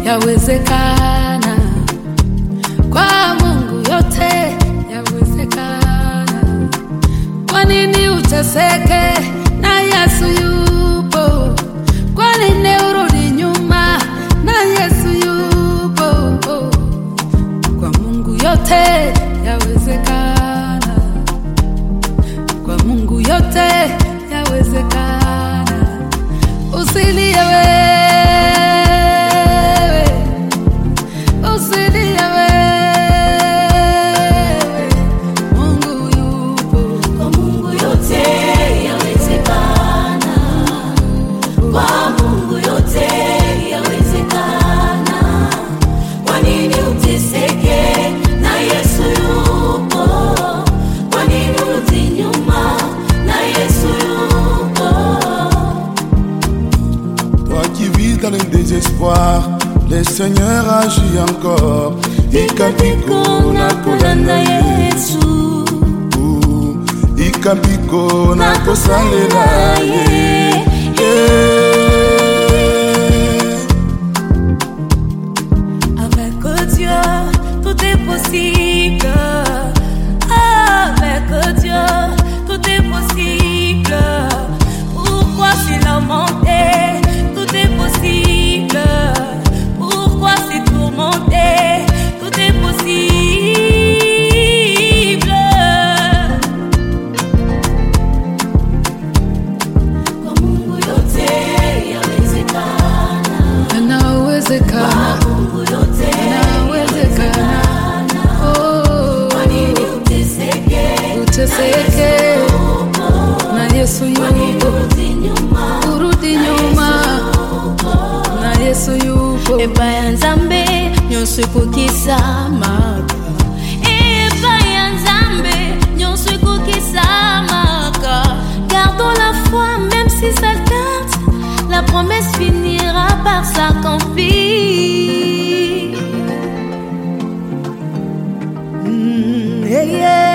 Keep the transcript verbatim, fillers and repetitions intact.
yawezekana. Kwa Mungu yote yawezekana. Kwa nini uteseke na Yesu yupo? Kwa nini urudi nyuma na Yesu yupo? Kwa Mungu yote yawezekana. Kwa Mungu yote yawezekana. Usilie wewe, usilie wewe, Mungu yupo. Kwa Mungu yote yawezekana. Kwa Mungu yote yawezekana. Kwa nini uteseke na Yesu yupo? Kwa nini urudi nyuma na Yesu yupo? Toi qui vis dans le désespoir, le Seigneur agit encore. Ikapiko na kolanda Yesu, Ikapiko na kosalela ye. avec Dieu tout est possible. Avec Dieu tout est possible. Pourquoi si lamenter? Tout est possible. Pourquoi si tourmenter? Tout est possible. Kwa Mungu yote yawezekana. Yanawezekana. Kwa Mungu yote Yanawezekana. Oh, kwa nini uteseke? uteseke na Yesu yupo. Urudi nyuma Urudi nyuma na Yesu yupo. epai ya Nzambe nyonso ekokisamaka. Epai ya Nzambe nyonso ekokisamaka. Gardons la foi même si ça tarde. La promesse finira par s'accomplir. Mm, yeah, yeah.